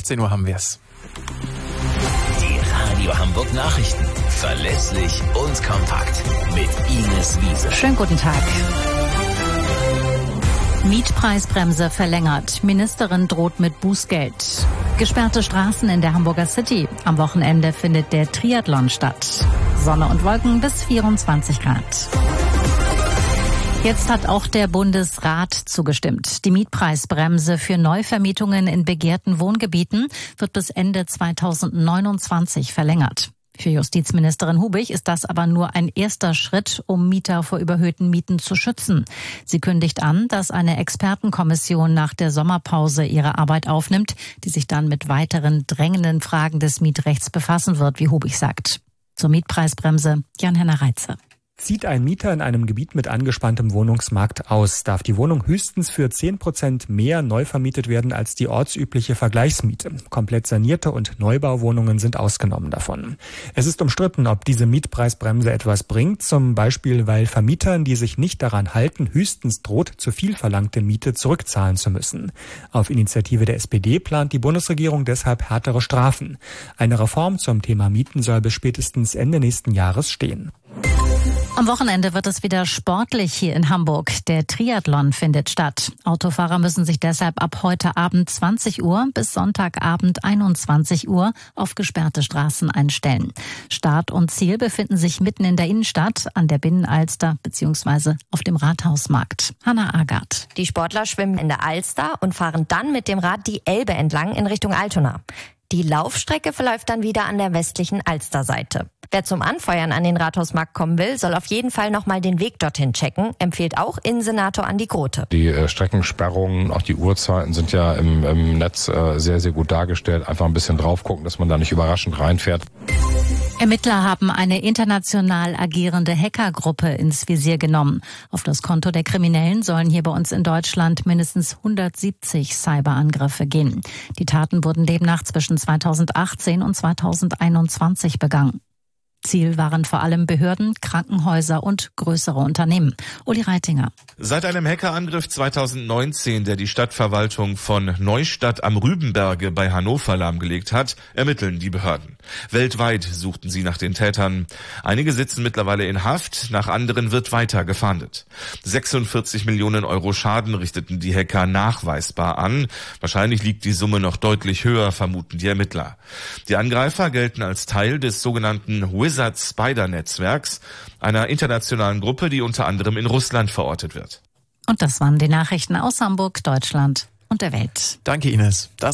18 Uhr haben wir es. Die Radio Hamburg Nachrichten. Verlässlich und kompakt. Mit Ines Wiese. Schönen guten Tag. Mietpreisbremse verlängert. Ministerin droht mit Bußgeld. Gesperrte Straßen in der Hamburger City. Am Wochenende findet der Triathlon statt. Sonne und Wolken bis 24 Grad. Jetzt hat auch der Bundesrat zugestimmt. Die Mietpreisbremse für Neuvermietungen in begehrten Wohngebieten wird bis Ende 2029 verlängert. Für Justizministerin Hubig ist das aber nur ein erster Schritt, um Mieter vor überhöhten Mieten zu schützen. Sie kündigt an, dass eine Expertenkommission nach der Sommerpause ihre Arbeit aufnimmt, die sich dann mit weiteren drängenden Fragen des Mietrechts befassen wird, wie Hubig sagt. Zur Mietpreisbremse Jan-Henner Reitze. Zieht ein Mieter in einem Gebiet mit angespanntem Wohnungsmarkt aus, darf die Wohnung höchstens für 10% mehr neu vermietet werden als die ortsübliche Vergleichsmiete. Komplett sanierte und Neubauwohnungen sind ausgenommen davon. Es ist umstritten, ob diese Mietpreisbremse etwas bringt, zum Beispiel weil Vermietern, die sich nicht daran halten, höchstens droht, zu viel verlangte Miete zurückzahlen zu müssen. Auf Initiative der SPD plant die Bundesregierung deshalb härtere Strafen. Eine Reform zum Thema Mieten soll bis spätestens Ende nächsten Jahres stehen. Am Wochenende wird es wieder sportlich hier in Hamburg. Der Triathlon findet statt. Autofahrer müssen sich deshalb ab heute Abend 20 Uhr bis Sonntagabend 21 Uhr auf gesperrte Straßen einstellen. Start und Ziel befinden sich mitten in der Innenstadt, an der Binnenalster bzw. auf dem Rathausmarkt. Hanna Agard. Die Sportler schwimmen in der Alster und fahren dann mit dem Rad die Elbe entlang in Richtung Altona. Die Laufstrecke verläuft dann wieder an der westlichen Alsterseite. Wer zum Anfeuern an den Rathausmarkt kommen will, soll auf jeden Fall nochmal den Weg dorthin checken, empfiehlt auch Innensenator Andi Grote. Die Streckensperrungen, auch die Uhrzeiten sind ja im Netz sehr, sehr gut dargestellt. Einfach ein bisschen drauf gucken, dass man da nicht überraschend reinfährt. Ermittler haben eine international agierende Hackergruppe ins Visier genommen. Auf das Konto der Kriminellen sollen hier bei uns in Deutschland mindestens 170 Cyberangriffe gehen. Die Taten wurden demnach zwischen 2018 und 2021 begangen. Ziel waren vor allem Behörden, Krankenhäuser und größere Unternehmen. Uli Reitinger. Seit einem Hackerangriff 2019, der die Stadtverwaltung von Neustadt am Rübenberge bei Hannover lahmgelegt hat, ermitteln die Behörden. Weltweit suchten sie nach den Tätern. Einige sitzen mittlerweile in Haft, nach anderen wird weiter gefahndet. 46 Millionen Euro Schaden richteten die Hacker nachweisbar an. Wahrscheinlich liegt die Summe noch deutlich höher, vermuten die Ermittler. Die Angreifer gelten als Teil des sogenannten Wizard-Spider-Netzwerks, einer internationalen Gruppe, die unter anderem in Russland verortet wird. Und das waren die Nachrichten aus Hamburg, Deutschland und der Welt. Danke, Ines.